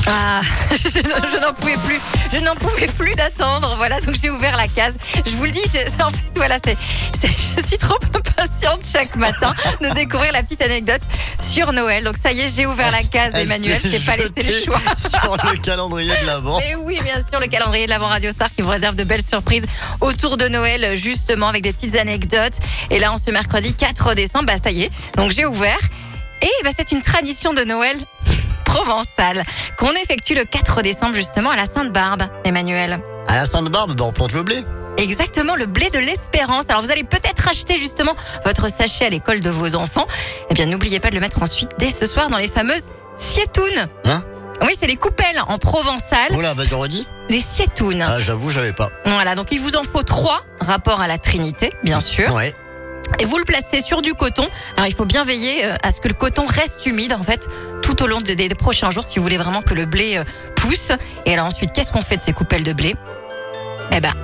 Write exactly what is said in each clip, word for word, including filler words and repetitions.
Ah, je, je n'en pouvais plus. Je n'en pouvais plus d'attendre. Voilà, donc j'ai ouvert la case. Je vous le dis, je, en fait, voilà, c'est, c'est, je suis trop impatiente chaque matin de découvrir la petite anecdote sur Noël. Donc ça y est, j'ai ouvert la case, Elle Emmanuel. Je s'est t'ai pas laissé le jetée choix. Sur le calendrier de l'Avent. Et oui, bien sûr, le calendrier de l'Avent Radio Star qui vous réserve de belles surprises autour de Noël, justement, avec des petites anecdotes. Et là, en ce mercredi quatre décembre, bah ça y est. Donc j'ai ouvert. Et bah, c'est une tradition de Noël provençale qu'on effectue le quatre décembre, justement, à la Sainte-Barbe, Emmanuel. À la Sainte-Barbe, bah on plante le blé. Exactement, le blé de l'espérance. Alors vous allez peut-être acheter justement votre sachet à l'école de vos enfants. Eh bien, n'oubliez pas de le mettre ensuite dès ce soir dans les fameuses siétounes. Hein? Oui, c'est les coupelles en provençal. Oh là, vas-y, redis. Les siétounes. Ah, j'avoue, j'avais pas. Voilà, donc il vous en faut trois, rapport à la Trinité, bien sûr. Ouais. Et vous le placez sur du coton. Alors il faut bien veiller euh, à ce que le coton reste humide, en fait, tout au long de- des, des prochains jours, si vous voulez vraiment que le blé euh, pousse. Et alors ensuite, qu'est-ce qu'on fait de ces coupelles de blé? Eh ben,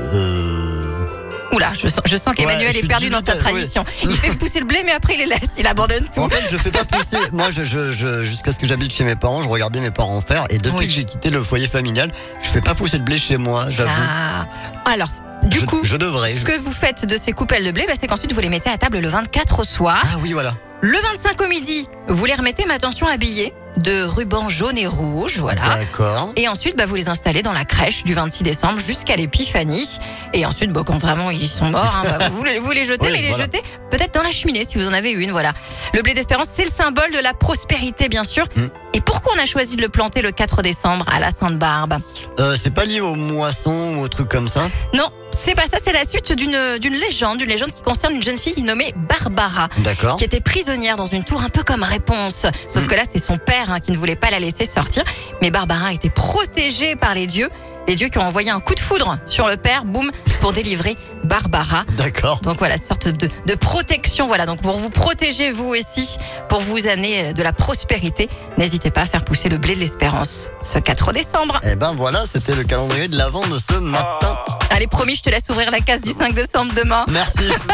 Euh... oula, je sens, je sens qu'Emmanuel Ouais, je est suis perdu dans sa dubitatif, tradition. Il fait pousser le blé, mais après il les laisse, il abandonne tout. En fait, je le fais pas pousser. Moi, je, je, je, jusqu'à ce que j'habite chez mes parents, je regardais mes parents faire. Et depuis Oui. que j'ai quitté le foyer familial, je fais pas pousser de blé chez moi, j'avoue. Ah. Alors, du je, coup, je devrais. ce que vous faites de ces coupelles de blé, bah, c'est qu'ensuite vous les mettez à table le vingt-quatre au soir. Ah oui, voilà. Le vingt-cinq au midi, vous les remettez, mais attention, habillés de rubans jaunes et rouges, voilà. D'accord. Et ensuite, bah, vous les installez dans la crèche du vingt-six décembre jusqu'à l'épiphanie. Et ensuite, bah, quand vraiment ils sont morts, hein, bah, vous, les, vous les jetez, Oui, mais les voilà. jetez peut-être dans la cheminée si vous en avez une, voilà. Le blé d'espérance, c'est le symbole de la prospérité, bien sûr. Mm. Et pourquoi on a choisi de le planter le quatre décembre à la Sainte-Barbe? Euh, c'est pas lié aux moissons ou aux trucs comme ça? Non, c'est pas ça, c'est la suite d'une, d'une légende, une légende qui concerne une jeune fille nommée Barbara, D'accord. qui était prisonnière dans une tour un peu comme Réponse. Sauf Mm. que là, c'est son père hein, qui ne voulait pas la laisser sortir. Mais Barbara était protégée par les dieux. Les dieux qui ont envoyé un coup de foudre sur le père, boum, pour délivrer Barbara. D'accord. Donc voilà, sorte de, de protection. Voilà, donc pour vous protéger vous aussi, pour vous amener de la prospérité, n'hésitez pas à faire pousser le blé de l'espérance ce quatre décembre. Et ben voilà, c'était le calendrier de l'Avent de ce matin. Allez, promis, je te laisse ouvrir la case du cinq décembre demain. Merci.